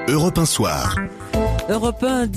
Europe 1 Soir. Europe 1,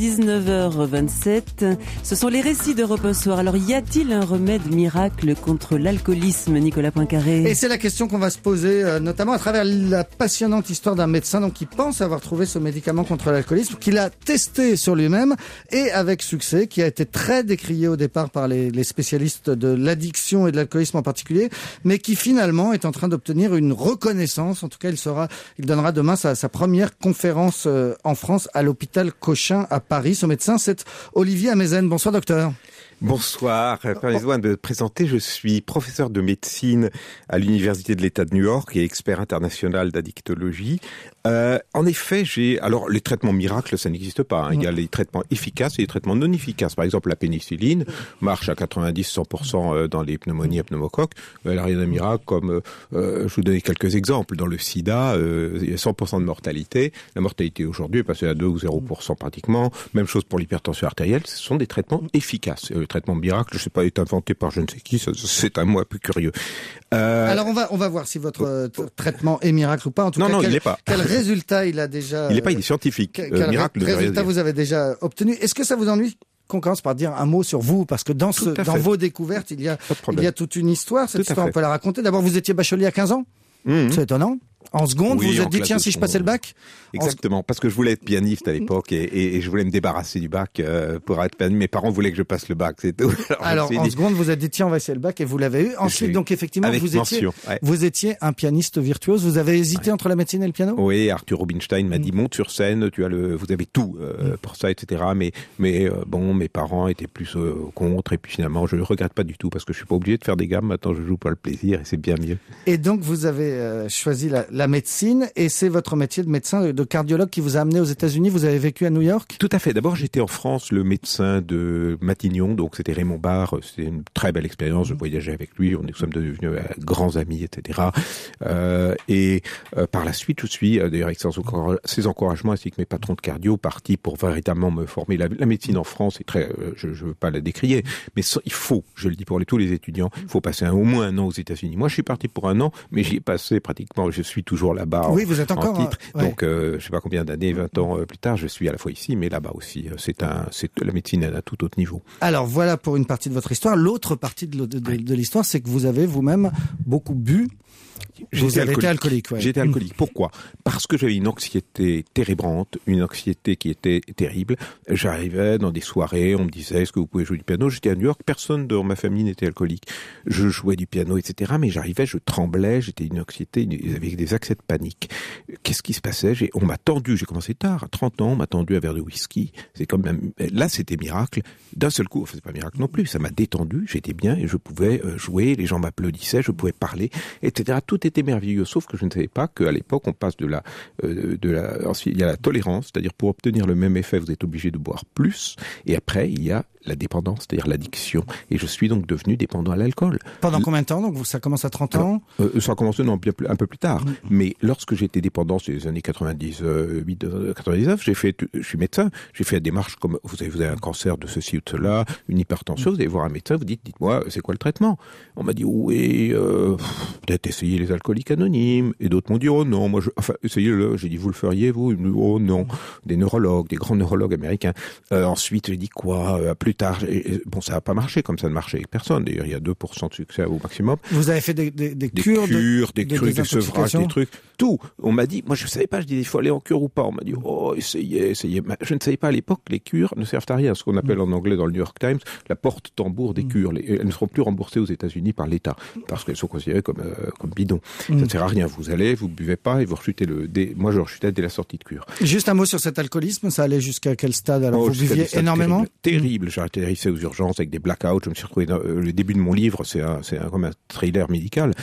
19h27. Ce sont les récits d'Europe 1 Soir. Alors, y a-t-il un remède miracle contre l'alcoolisme, Nicolas Poincaré? Et c'est la question qu'on va se poser, notamment à travers la passionnante histoire d'un médecin qui pense avoir trouvé ce médicament contre l'alcoolisme, qu'il a testé sur lui-même et avec succès, qui a été très décrié au départ par les spécialistes de l'addiction et de l'alcoolisme en particulier, mais qui finalement est en train d'obtenir une reconnaissance. En tout cas, il donnera demain sa première conférence en France à l'hôpital Cochin à Paris. Ce médecin, c'est Olivier Amezen. Bonsoir, docteur. Bonsoir, permettez-moi de me présenter. Je suis professeur de médecine à l'Université de l'État de New York et expert international d'addictologie. En effet, alors les traitements miracles, ça n'existe pas. Il y a les traitements efficaces et les traitements non efficaces. Par exemple, la pénicilline marche à 90-100% dans les pneumonies à pneumocoques. Elle n'a rien de miracle, comme je vous donne quelques exemples. Dans le sida, il y a 100% de mortalité. La mortalité aujourd'hui est passée à 2 ou 0% pratiquement. Même chose pour l'hypertension artérielle. Ce sont des traitements efficaces. Le traitement miracle, je ne sais pas, est inventé par je ne sais qui. C'est un mot un peu curieux. Alors on va voir si votre traitement est miracle ou pas. En tout cas, il n'est pas. Quel résultat il a déjà? Il n'est pas, il est scientifique. Quel résultat vous avez déjà obtenu? Est-ce que ça vous ennuie qu'on commence par dire un mot sur vous? Parce que dans vos découvertes, il y a toute une histoire. Cette histoire, on peut la raconter. D'abord, vous étiez bachelier à 15 ans. C'est étonnant. En seconde, vous vous êtes dit, tiens, si je passais le bac? Exactement, parce que je voulais être pianiste à l'époque et je voulais me débarrasser du bac pour être pianiste. Mes parents voulaient que je passe le bac, c'est tout. Alors en seconde, vous vous êtes dit, tiens, on va essayer le bac et vous l'avez eu. Ensuite, donc effectivement, vous étiez un pianiste virtuose. Vous avez hésité entre la médecine et le piano? Oui, Arthur Rubinstein m'a dit, monte sur scène, vous avez tout pour ça, etc. Mais bon, mes parents étaient plus contre et puis finalement, je ne regrette pas du tout parce que je suis pas obligé de faire des gammes. Maintenant, je joue pour le plaisir et c'est bien mieux. Et donc, vous avez choisi la médecine et c'est votre métier de médecin, de cardiologue qui vous a amené aux États-Unis. Vous avez vécu à New York? Tout à fait. D'abord, j'étais en France le médecin de Matignon, donc c'était Raymond Barre. C'était une très belle expérience. Je voyageais avec lui. Nous sommes devenus grands amis, etc. Par la suite, je suis, d'ailleurs, avec ses encouragements ainsi que mes patrons de cardio, partis pour véritablement me former. La médecine en France est très, je veux pas la décrier, mais il faut, je le dis pour tous les étudiants, il faut passer au moins un an aux États-Unis. Moi, je suis parti pour un an, mais j'y ai passé pratiquement, je suis toujours là-bas. Oui, vous êtes encore en titre. Donc, je sais pas combien d'années, 20 ans plus tard, je suis à la fois ici, mais là-bas aussi. La médecine à tout autre niveau. Alors, voilà pour une partie de votre histoire. L'autre partie de l'histoire, c'est que vous avez vous-même beaucoup bu. Vous avez été alcoolique, ouais. J'étais alcoolique. Pourquoi? Parce que j'avais une anxiété térébrante, une anxiété qui était terrible. J'arrivais dans des soirées, on me disait, est-ce que vous pouvez jouer du piano? J'étais à New York, personne dans ma famille n'était alcoolique. Je jouais du piano, etc. Mais j'arrivais, je tremblais, j'étais une anxiété, avec des accès de panique. Qu'est-ce qui se passait? On m'a tendu, j'ai commencé tard, à 30 ans, on m'a tendu un verre de whisky. C'est comme même, là, c'était miracle. D'un seul coup, enfin, c'est pas miracle non plus, ça m'a détendu, j'étais bien et je pouvais jouer, les gens m'applaudissaient, je pouvais parler, etc. Tout était merveilleux, sauf que je ne savais pas qu'à l'époque, on passe ensuite, il y a la tolérance, c'est-à-dire pour obtenir le même effet, vous êtes obligé de boire plus, et après, il y a la dépendance, c'est-à-dire l'addiction. Et je suis donc devenu dépendant à l'alcool. Pendant combien de temps? Donc ça commence à 30 ans? Ça a commencé un peu plus tard. Mais lorsque j'étais dépendant, c'est les années 98, 99, je suis médecin, j'ai fait la démarche comme, vous avez un cancer de ceci ou de cela, une hypertension, vous allez voir un médecin, vous dites-moi, c'est quoi le traitement? On m'a dit, oui, peut-être essayer les alcooliques anonymes. Et d'autres m'ont dit, oh non, essayez-le. J'ai dit, vous le feriez, vous? Oh non. Des neurologues, des grands neurologues américains. Ensuite, j'ai dit quoi? Plus tard, bon, ça n'a pas marché comme ça ne marchait avec personne. D'ailleurs, il y a 2% de succès au maximum. Vous avez fait des cures, des trucs, des sevrages, des trucs, tout. On m'a dit, moi je savais pas, je disais, il faut aller en cure ou pas. On m'a dit, oh, essayez. Je ne savais pas à l'époque, les cures ne servent à rien. Ce qu'on appelle en anglais dans le New York Times, la porte-tambour des cures. Elles ne seront plus remboursées aux États-Unis par l'État, parce qu'elles sont considérées comme bidons. Ça ne sert à rien. Vous allez, vous buvez pas et vous rechutez moi je rechutais dès la sortie de cure. Juste un mot sur cet alcoolisme, ça allait jusqu'à quel stade? Alors vous buviez énormément? Terrible. J'ai atterrissé aux urgences avec des blackouts. Je me suis retrouvé dans le début de mon livre, c'est comme un thriller médical.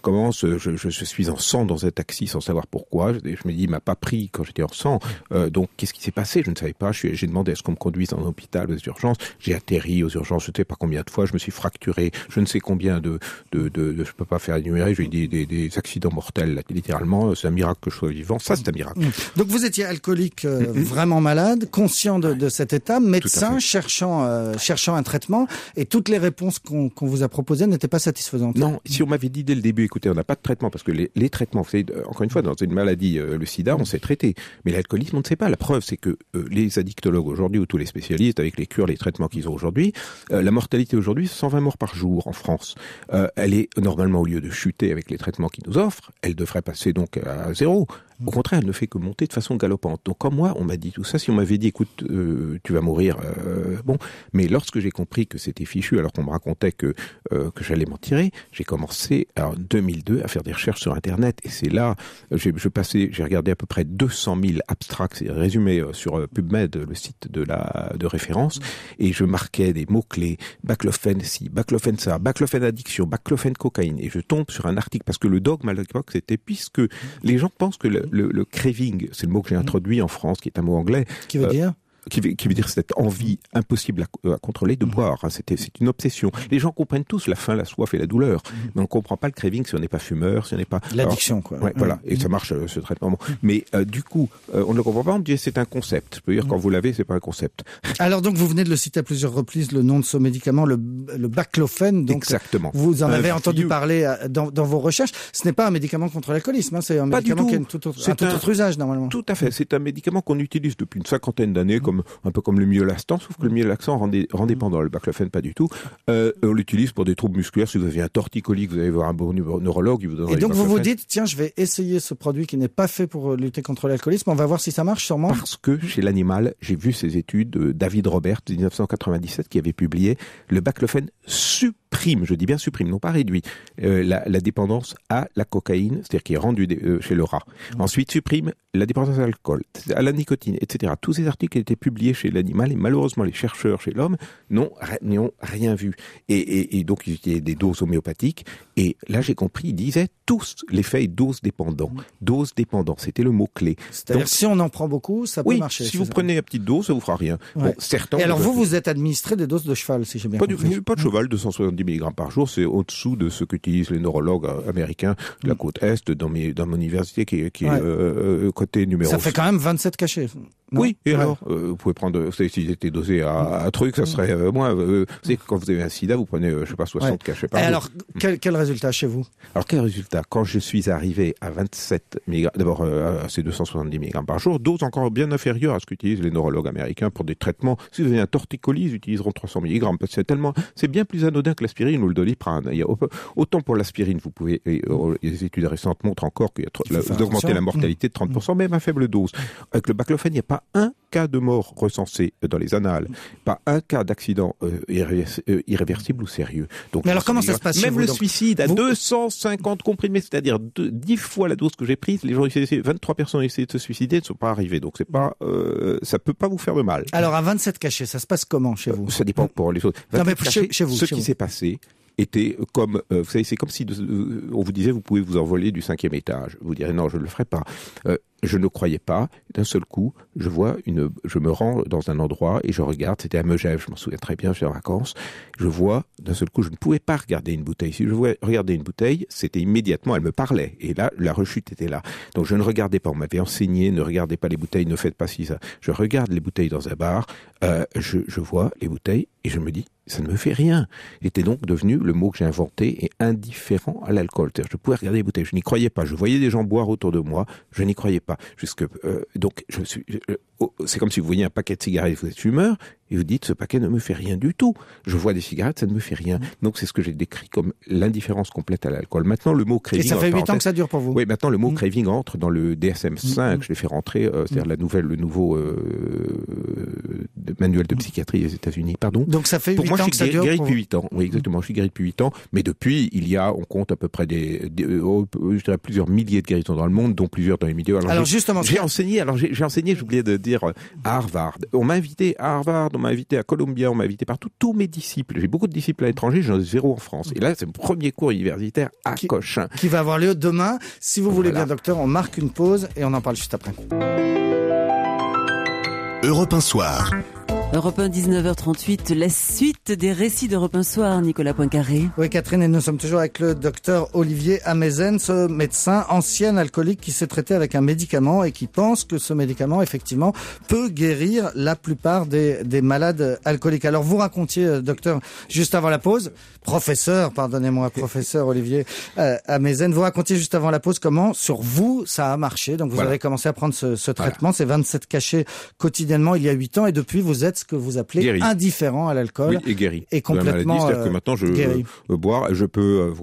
Je suis en sang dans un taxi sans savoir pourquoi. Je me dis, il m'a pas pris quand j'étais en sang. Donc, qu'est-ce qui s'est passé? Je ne savais pas. J'ai demandé à ce qu'on me conduise dans un hôpital aux urgences. J'ai atterri aux urgences, je ne sais pas combien de fois. Je me suis fracturé. Je ne sais combien je peux pas faire énumérer. J'ai eu des accidents mortels, là, littéralement. C'est un miracle que je sois vivant. Ça, c'est un miracle. Donc, vous étiez alcoolique, vraiment malade, conscient de cet état, médecin, cherchant un traitement, et toutes les réponses qu'on vous a proposées n'étaient pas satisfaisantes. Non, si on m'avait dit dès le début, écoutez, on n'a pas de traitement, parce que les traitements, vous Encore une fois, dans une maladie, le sida, on sait traiter. Mais l'alcoolisme, on ne sait pas. La preuve, c'est que les addictologues aujourd'hui, ou tous les spécialistes, avec les cures, les traitements qu'ils ont aujourd'hui, la mortalité aujourd'hui, c'est 120 morts par jour en France. Elle est normalement, au lieu de chuter avec les traitements qu'ils nous offrent, elle devrait passer donc à 0. Au contraire, elle ne fait que monter de façon galopante. Donc, comme moi, on m'a dit tout ça. Si on m'avait dit, écoute, tu vas mourir, bon. Mais lorsque j'ai compris que c'était fichu, alors qu'on me racontait que j'allais m'en tirer, j'ai commencé en 2002 à faire des recherches sur Internet. Et c'est là, j'ai regardé à peu près 200 000 abstracts, c'est résumé sur PubMed, le site de référence, et je marquais des mots-clés, baclofène ci, baclofène ça, baclofène addiction, baclofène cocaïne. Et je tombe sur un article, parce que le dogme à l'époque, c'était puisque les gens pensent que le craving, c'est le mot que j'ai introduit en France, qui est un mot anglais. Qui veut dire qui veut dire cette envie impossible à contrôler de boire. Hein, c'est une obsession. Les gens comprennent tous la faim, la soif et la douleur, mais on comprend pas le craving si on n'est pas fumeur, si on n'est pas... L'addiction, quoi. Ouais, voilà, et ça marche, ce traitement. Mais du coup, on ne le comprend pas, on dit c'est un concept. Je peux dire, quand vous l'avez, c'est pas un concept. Alors donc, vous venez de le citer à plusieurs reprises, le nom de ce médicament, le baclofène. Donc, exactement. Vous en avez entendu parler dans vos recherches. Ce n'est pas un médicament contre l'alcoolisme, hein, c'est un médicament qui a un tout autre usage, normalement. Tout à fait. C'est un médicament qu'on utilise depuis une cinquantaine d'années, un peu comme le myolastan, sauf que le myolastan rend dépendant. Le baclofène, pas du tout. On l'utilise pour des troubles musculaires. Si vous avez un torticolis, vous allez voir un bon neurologue, il vous donnera. Et donc vous vous dites, tiens, je vais essayer ce produit qui n'est pas fait pour lutter contre l'alcoolisme. On va voir si ça marche, sûrement. Parce que chez l'animal, j'ai vu ces études de David Robert de 1997 qui avait publié le baclofène supprime, je dis bien supprime, non pas réduit, la dépendance à la cocaïne, c'est-à-dire qui est rendue chez le rat. Ensuite, supprime la dépendance à l'alcool, à la nicotine, etc. Tous ces articles étaient publiés chez l'animal et malheureusement les chercheurs chez l'homme n'ont rien vu. Et donc ils utilisaient des doses homéopathiques. Et là j'ai compris, ils disaient tous l'effet est dose dépendant. Dose dépendant, c'était le mot-clé. C'est-à-dire si on en prend beaucoup, ça peut marcher. Si vous prenez la petite dose, ça vous fera rien. Ouais. Bon, certains. Et alors vous êtes administré des doses de cheval, si j'ai bien compris. Pas de cheval, 270 mg par jour, c'est au-dessous de ce qu'utilisent les neurologues américains de la côte Est, dans mon université qui est côté numéro. Ça fait quand même 27 cachets. Non. Oui, et alors, vous pouvez prendre, s'ils étaient dosés à un truc, ça serait moins. Vous savez que quand vous avez un sida, vous prenez, 60 cachets par jour. Alors, quel résultat chez vous? Alors, quel résultat? Quand je suis arrivé à 27 mg, d'abord, à ces 270 mg par jour, dose encore bien inférieure à ce qu'utilisent les neurologues américains pour des traitements. Si vous avez un torticolis, ils utiliseront 300 mg, parce que c'est bien plus anodin que l'aspirine ou le Doliprane. Autant pour l'aspirine, vous pouvez, les études récentes montrent encore que vous augmentez la mortalité de 30%, même à faible dose. Avec le baclofène, il n'y a pas un cas de mort recensé dans les annales, pas un cas d'accident irréversible ou sérieux. Donc, mais alors comment ça se passe même chez le vous, suicide à 250 comprimés, c'est-à-dire 10 fois la dose que j'ai prise, les gens 23 personnes ont essayé de se suicider, ne sont pas arrivés. Donc c'est pas, ça peut pas vous faire de mal. Alors à 27 cachets, ça se passe comment chez vous? Ça dépend pour les autres. Non mais chez vous. Ce qui s'est passé était comme, vous savez, c'est comme si on vous disait vous pouvez vous envoler du 5e étage. Vous direz non, je ne le ferai pas. Je ne croyais pas. D'un seul coup, je me rends dans un endroit et je regarde. C'était à Megève, je m'en souviens très bien, j'étais en vacances. Je vois, d'un seul coup, je ne pouvais pas regarder une bouteille. Si je voulais regarder une bouteille, c'était immédiatement, elle me parlait. Et là, la rechute était là. Donc je ne regardais pas. On m'avait enseigné, ne regardez pas les bouteilles, ne faites pas ci, ça. Je regarde les bouteilles dans un bar. Je vois les bouteilles et je me dis, ça ne me fait rien. Il était donc devenu le mot que j'ai inventé, et indifférent à l'alcool. C'est-à-dire, je pouvais regarder les bouteilles, je n'y croyais pas. Je voyais des gens boire autour de moi, je n'y croyais pas. Donc, c'est comme si vous voyez un paquet de cigarettes, vous êtes fumeur, et vous dites, ce paquet ne me fait rien du tout. Je vois des cigarettes, ça ne me fait rien. Donc, c'est ce que j'ai décrit comme l'indifférence complète à l'alcool. Maintenant, le mot craving... Et ça fait 8 ans que ça dure pour vous? Oui, maintenant, le mot craving entre dans le DSM-5, je l'ai fait rentrer, c'est-à-dire le nouveau manuel de psychiatrie des États-Unis, pardon. Donc, ça fait 8 ans que ça dure? Moi, je suis guéri depuis 8 ans. Oui, exactement. Je suis guéri depuis 8 ans. Mais depuis, on compte à peu près je dirais plusieurs milliers de guérisons dans le monde, dont plusieurs dans les milieux. Alors justement, j'ai enseigné, j'ai oublié de dire, à Harvard. On m'a invité à Harvard, on m'a invité à Columbia, on m'a invité partout. Tous mes disciples. J'ai beaucoup de disciples à l'étranger, j'en ai 0 en France. Et là, c'est mon premier cours universitaire à Cochin. Qui va avoir lieu demain. Si vous voulez bien, docteur, on marque une pause et on en parle juste après. Europe 1 Soir. Europe 1, 19h38, la suite des récits d'Europe 1 Soir, Nicolas Poincaré. Oui, Catherine, et nous sommes toujours avec le docteur Olivier Amezen, ce médecin ancien alcoolique qui s'est traité avec un médicament et qui pense que ce médicament, effectivement, peut guérir la plupart des malades alcooliques. Alors, vous racontiez, docteur, juste avant la pause, professeur Olivier Amezen, vous racontiez juste avant la pause comment, sur vous, ça a marché. Donc, vous avez commencé à prendre ce traitement, ces 27 cachets quotidiennement il y a 8 ans, et depuis, vous êtes ce que vous appelez guéri. Indifférent à l'alcool. Oui, et guéri. Et complètement c'est-à-dire que maintenant, je boire, je peux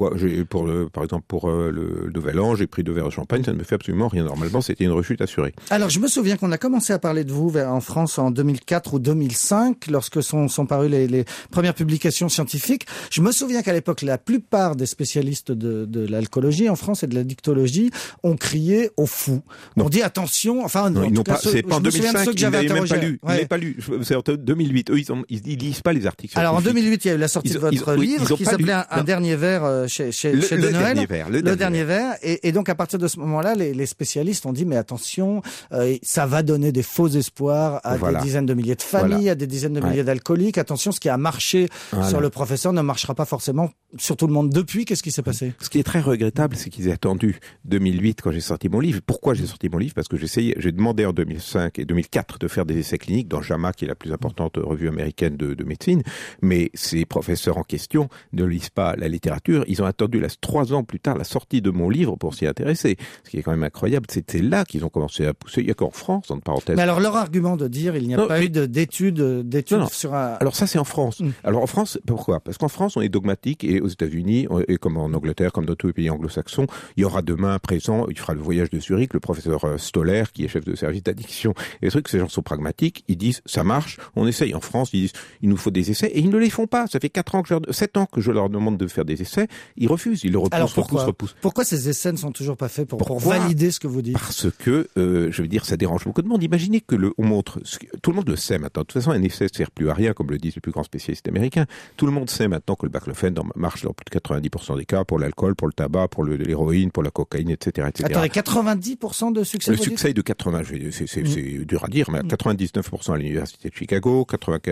par exemple, pour le Nouvel An, j'ai pris 2 verres de champagne, ça ne me fait absolument rien. Normalement, c'était une rechute assurée. Alors, je me souviens qu'on a commencé à parler de vous en France en 2004 ou 2005, lorsque sont parues les premières publications scientifiques. Je me souviens qu'à l'époque, la plupart des spécialistes de l'alcoolologie en France et de la dictologie ont crié au fou. On dit attention, enfin, non, en tout cas, c'est pas en 2005, ceux que j'avais interrogés. Ils n'avaient pas lu. C'est en 2008. Eux, ils lisent pas les articles. Alors, en 2008, il y a eu la sortie de votre livre qui s'appelait Un dernier verre chez De Noël. Le dernier verre. Et donc, à partir de ce moment-là, les spécialistes ont dit, mais attention, ça va donner des faux espoirs à des dizaines de milliers de familles, à des dizaines de milliers d'alcooliques. Attention, ce qui a marché sur le professeur ne marchera pas forcément sur tout le monde. Depuis, qu'est-ce qui s'est passé? Ce qui est très regrettable, c'est qu'ils aient attendu 2008 quand j'ai sorti mon livre. Pourquoi j'ai sorti mon livre? Parce que j'ai demandé en 2005 et 2004 de faire des essais cliniques dans JAMA, qui est la plus importante revue américaine de médecine. Mais ces professeurs en question ne lisent pas la littérature. Ils ont attendu 3 ans plus tard la sortie de mon livre pour s'y intéresser. Ce qui est quand même incroyable. C'était là qu'ils ont commencé à pousser. Il n'y a qu'en France, entre parenthèses. Mais alors, leur argument de dire il n'y a pas eu d'études sur un... Alors ça, c'est en France. Alors en France, pourquoi? Parce qu'en France, on est dogmatique, et aux États-Unis, et comme en Angleterre, comme dans tous les pays anglo-saxons, il y aura demain, présent, il fera le voyage de Zurich, le professeur Stoller, qui est chef de service d'addiction. Et le truc, ces gens sont pragmatiques. Ils disent, ça marche, on essaye. En France, ils disent, il nous faut des essais, et ils ne les font pas. Ça fait 7 ans que je leur demande de faire des essais. Ils refusent, ils le repoussent. Pourquoi ces essais ne sont toujours pas faits pour valider ce que vous dites? Parce que, je veux dire, ça dérange beaucoup de monde. Imaginez que on montre, tout le monde le sait maintenant. De toute façon, un essai ne sert plus à rien, comme le disent les plus grands spécialistes américains. Tout le monde sait maintenant que le baclofen marche dans plus de 90% des cas, pour l'alcool, pour le tabac, pour l'héroïne, pour la cocaïne, etc., etc. Attendez, 90% de succès? Le succès est de 80, c'est dur à dire, mais 99% à l'université de Chicago,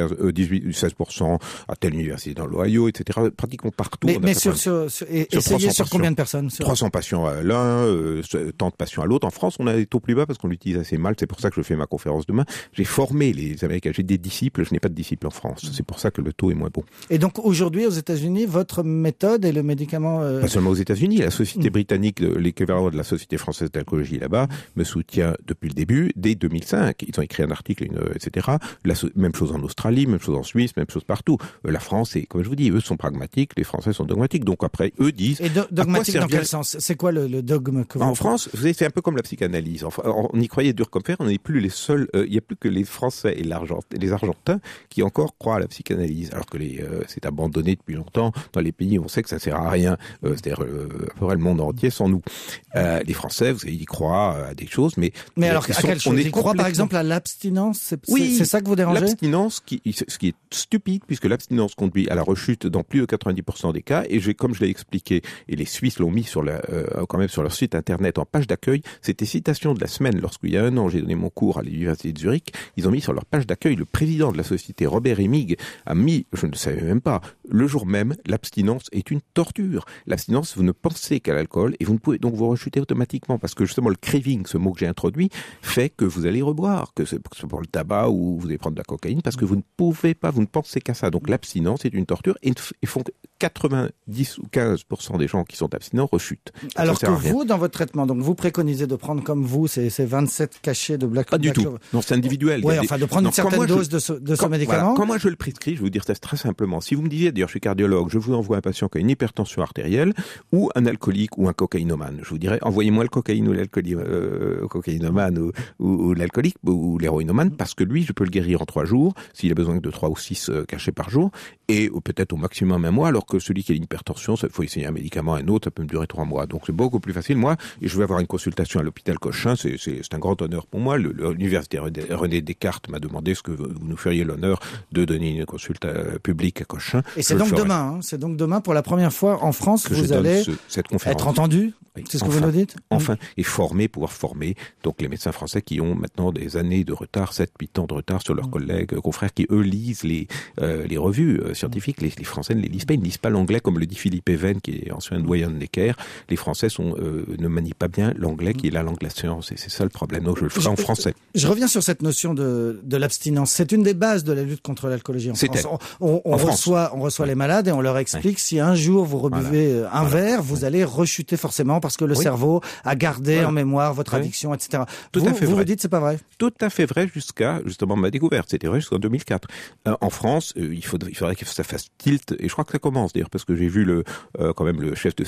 16% à telle université dans l'Ohio, etc. Pratiquement partout. Mais sur combien de personnes? 300 patients à l'un, tant de patients à l'autre. En France, on a des taux plus bas parce qu'on l'utilise assez mal. C'est pour ça que je fais ma conférence demain. J'ai formé les Américains. J'ai des disciples. Je n'ai pas de disciples en France. C'est pour ça que le taux est moins bon. Et donc, aujourd'hui, aux États-Unis, votre méthode et le médicament... Pas seulement aux États-Unis. La société britannique, l'équivalent de la société française d'alcoolologie là-bas, me soutient depuis le début, dès 2005. Ils ont écrit un article, etc. Même chose en Australie, même chose en Suisse, même chose partout. La France, comme je vous dis, eux sont pragmatiques, les Français sont dogmatiques. Donc après, eux disent... Et dogmatique dans quel sens? C'est quoi le dogme que vous... En France, vous savez, c'est un peu comme la psychanalyse. On y croyait dur comme fer, on n'est plus les seuls... Il n'y a plus que les Français et les Argentins qui encore croient à la psychanalyse. Alors que c'est abandonné depuis longtemps dans les pays où on sait que ça ne sert à rien. C'est-à-dire, le monde entier sans nous. Les Français, vous savez, ils croient à des choses, mais alors, à quelle chose? Ils croient, par exemple, à l'abstinence? C'est ça que vous dérangez? L'abstinence, ce qui est stupide, puisque l'abstinence conduit à la rechute dans plus de 90% des cas, et comme je l'ai expliqué, et les Suisses l'ont mis quand même sur leur site internet en page d'accueil, c'était citation de la semaine. Lorsqu'il y a 1 an, j'ai donné mon cours à l'université de Zurich, ils ont mis sur leur page d'accueil, le président de la société, Robert Emig, a mis, je ne savais même pas, le jour même, l'abstinence est une torture. L'abstinence, vous ne pensez qu'à l'alcool, et vous ne pouvez donc vous rechuter automatiquement, parce que justement le craving, ce mot que j'ai introduit, fait que vous allez reboire, que c'est pour le tabac ou vous allez prendre de la cocaïne, parce que vous ne pouvez pas, vous ne pensez qu'à ça. Donc l'abstinence est une torture, et ils font 90 ou 15% des gens qui sont abstinents rechutent. Alors que vous, dans votre traitement, donc vous préconisez de prendre comme vous ces 27 cachets de Black... Pas du tout. Non, c'est individuel. Oui, enfin de prendre une certaine dose de ce médicament. Voilà, quand moi je le prescris, je vais vous dire ça très simplement. Si vous me disiez, d'ailleurs je suis cardiologue, je vous envoie un patient qui a une hypertension artérielle ou un alcoolique ou un cocaïnomane, je vous dirais envoyez-moi le cocaïne ou cocaïnomane ou l'alcoolique ou l'héroïnomane, parce que lui je peux le guérir en 3 jours s'il a besoin de 3 ou 6 cachets par jour, et peut-être au maximum un mois, alors que celui qui a une hypertension, il faut essayer un médicament à un autre, ça peut me durer 3 mois. Donc c'est beaucoup plus facile. Moi, je vais avoir une consultation à l'hôpital Cochin, c'est un grand honneur pour moi. L'université René Descartes m'a demandé ce que vous nous feriez l'honneur de donner une consulte publique à Cochin. Et c'est donc demain, c'est donc demain pour la première fois en France que vous allez être entendu. Oui, c'est ce que vous nous dites. Enfin, et pouvoir former donc les médecins français qui ont maintenant des années de retard, 7-8 ans de retard sur leurs collègues, confrères qui eux lisent les revues scientifiques. Les Français ne les lisent pas, ils ne lisent pas l'anglais comme le dit Philippe Even, qui est ancien doyen de Necker. Les Français ne manient pas bien l'anglais, qui est la langue de la science, et c'est ça le problème. Donc je le ferai en français. Je reviens sur cette notion de l'abstinence. C'est une des bases de la lutte contre l'alcoolologie en France. On reçoit les malades et on leur explique si un jour vous rebuvez un verre, vous allez rechuter forcément parce que le cerveau a gardé en mémoire votre addiction, etc. Vous dites c'est pas vrai. Tout à fait vrai jusqu'à justement ma découverte. C'était vrai jusqu'en 2004. En France, il faudrait que ça fasse tilt, et je crois que ça commence d'ailleurs parce que j'ai vu quand même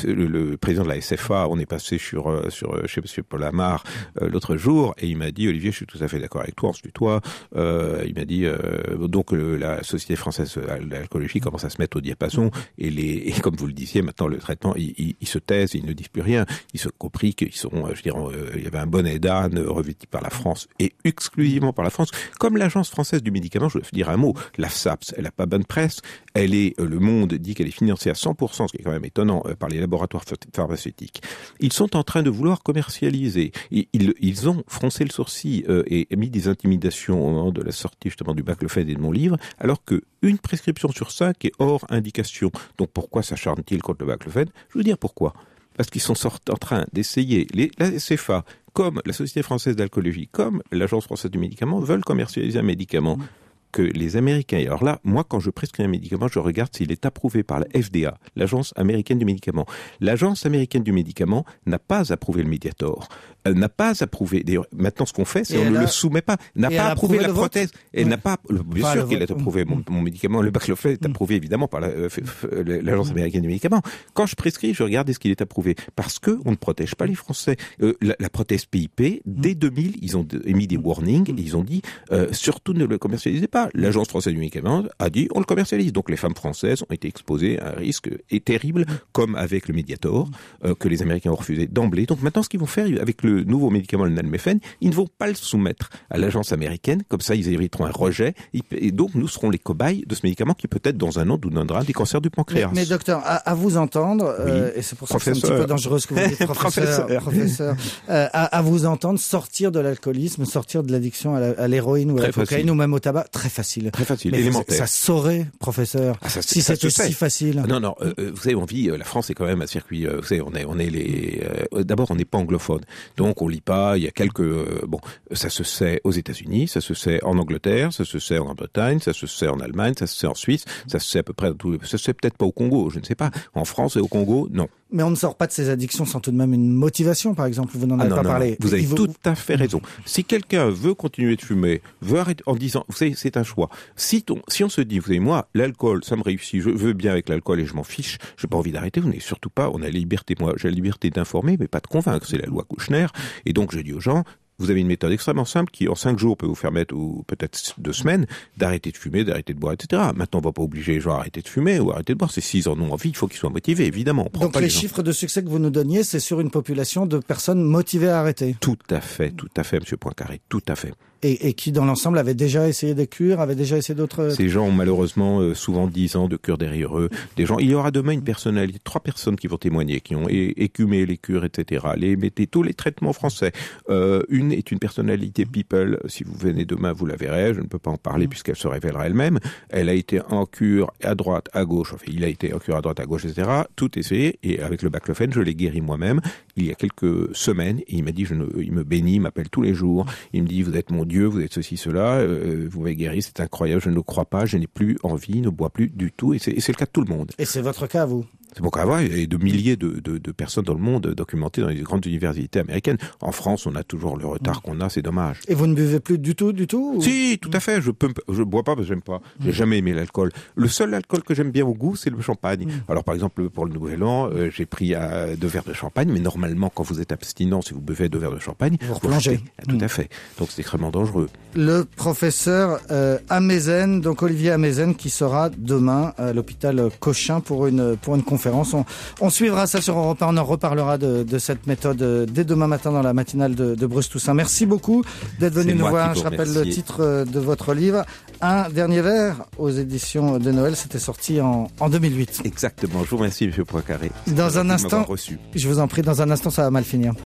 le président de la SFA. On est passé chez Monsieur Paul Amar l'autre jour et il m'a dit Olivier, je suis tout à fait d'accord avec toi, on se tutoie. Il m'a dit donc la Société française de l'alcoolologie commence à se mettre au diapason et comme vous le disiez maintenant le traitement ils se taisent, ils ne disent plus rien. Ils ont compris qu'ils sont, il y avait un bonnet d'âne revêtu par la France et exclusivement par la France. Comme l'Agence française du médicament, je veux dire un mot, l'AFSAPS, elle n'a pas bonne presse. Le Monde dit qu'elle est financée à 100%, ce qui est quand même étonnant, par les laboratoires pharmaceutiques. Ils sont en train de vouloir commercialiser. Ils ont froncé le sourcil et mis des intimidations au moment de la sortie justement du baclofen et de mon livre, alors que une prescription sur 5 est hors indication. Donc pourquoi s'acharnent-ils contre le baclofen? Je veux dire pourquoi. Parce qu'ils sont en train d'essayer, la SFA, comme la Société française d'alcoolologie, comme l'Agence française du médicament, veulent commercialiser un médicament que les Américains... Et alors là, moi, quand je prescris un médicament, je regarde s'il est approuvé par la FDA, l'Agence américaine du médicament. L'Agence américaine du médicament n'a pas approuvé le Mediator. Elle n'a pas approuvé... D'ailleurs, maintenant, ce qu'on fait, c'est qu'on ne le soumet pas. N'a pas approuvé la prothèse. Elle n'a pas... Bien sûr qu'elle a approuvé mon médicament. Le baclofen est approuvé, évidemment, par l'Agence américaine du médicament. Quand je prescris, je regarde est-ce qu'il est approuvé. Parce que on ne protège pas les Français. La prothèse PIP, dès 2000, ils ont émis des warnings et ils ont dit surtout ne le commercialisez pas. L'Agence française du médicament a dit on le commercialise. Donc les femmes françaises ont été exposées à un risque terrible, comme avec le Mediator, que les Américains ont refusé d'emblée. Donc maintenant, ce qu'ils vont faire avec le nouveau médicament, le nalmefène, ils ne vont pas le soumettre à l'agence américaine. Comme ça, ils éviteront un rejet. Et donc, nous serons les cobayes de ce médicament qui peut-être dans un an nous donnera des cancers du pancréas. Mais docteur, à vous entendre, et c'est pour ça que c'est un petit peu dangereux ce que vous dites, professeur, à vous entendre, sortir de l'alcoolisme, sortir de l'addiction à l'héroïne ou à la cocaïne ou même au tabac, très facile. Très facile, mais élémentaire. Ça saurait, professeur, si c'était si facile. Non, vous savez, on vit, la France est quand même un circuit, vous savez, on est les... D'abord, on n'est pas anglophone, donc on lit pas, il y a quelques... ça se sait aux États-Unis, ça se sait en Angleterre, ça se sait en Grande-Bretagne, ça se sait en Allemagne, ça se sait en Suisse, ça se sait à peu près... Ça se sait peut-être pas au Congo, je ne sais pas. En France et au Congo, non. Mais on ne sort pas de ces addictions sans tout de même une motivation, par exemple. Vous n'en avez pas parlé. Vous avez tout à fait raison. Si quelqu'un veut continuer de fumer, veut arrêter en disant, vous savez, c'est un choix. Si on se dit, vous savez, moi, l'alcool, ça me réussit, je veux bien avec l'alcool et je m'en fiche, j'ai pas envie d'arrêter, vous n'avez surtout pas, on a la liberté, moi, j'ai la liberté d'informer, mais pas de convaincre. C'est la loi Kouchner. Et donc, je dis aux gens, vous avez une méthode extrêmement simple qui, en 5 jours, peut vous permettre, ou peut-être 2 semaines, d'arrêter de fumer, d'arrêter de boire, etc. Maintenant, on va pas obliger les gens à arrêter de fumer ou à arrêter de boire. C'est s'ils en ont envie, il faut qu'ils soient motivés, évidemment. Donc les chiffres de succès que vous nous donniez, c'est sur une population de personnes motivées à arrêter. Tout à fait, Monsieur Poincaré, tout à fait. Et qui, dans l'ensemble, avaient déjà essayé des cures, avaient déjà essayé d'autres... Ces gens ont malheureusement souvent 10 ans de cure derrière eux. Des gens, il y aura demain une personnalité, 3 personnes qui vont témoigner, qui ont écumé les cures, etc. Tous les traitements français. Une est une personnalité people. Si vous venez demain, vous la verrez. Je ne peux pas en parler puisqu'elle se révélera elle-même. Elle a été en cure à droite, à gauche. Enfin, il a été en cure à droite, à gauche, etc. Tout essayé. Et avec le baclofen, je l'ai guéri moi-même il y a quelques semaines. Et il m'a dit, il me bénit, il m'appelle tous les jours. Il me dit, vous êtes mon Dieu, vous êtes ceci, cela, vous m'avez guéri, c'est incroyable, je ne le crois pas, je n'ai plus envie, ne bois plus du tout, et c'est le cas de tout le monde. Et c'est votre cas, vous? C'est pour avoir et de milliers de personnes dans le monde documentées dans les grandes universités américaines. En France, on a toujours le retard qu'on a, c'est dommage. Et vous ne buvez plus du tout ou... Si, tout à fait. Je bois pas parce que j'aime pas. J'ai jamais aimé l'alcool. Le seul alcool que j'aime bien au goût, c'est le champagne. Alors, par exemple, pour le Nouvel An, j'ai pris 2 verres de champagne, mais normalement, quand vous êtes abstinent, si vous buvez 2 verres de champagne, vous replongez. Tout à fait. Donc, c'est extrêmement dangereux. Le professeur Amezen, donc Olivier Amezen, qui sera demain à l'hôpital Cochin pour une conférence. On suivra ça sur Europe 1, on en reparlera de cette méthode dès demain matin dans la matinale de Bruce Toussaint. Merci beaucoup d'être venu nous voir. Je rappelle le titre de votre livre, Un dernier verre, aux éditions de Noël. C'était sorti en 2008. Exactement. Je vous remercie, M. Poincaré. Dans un instant, je vous en prie, dans un instant, ça va mal finir.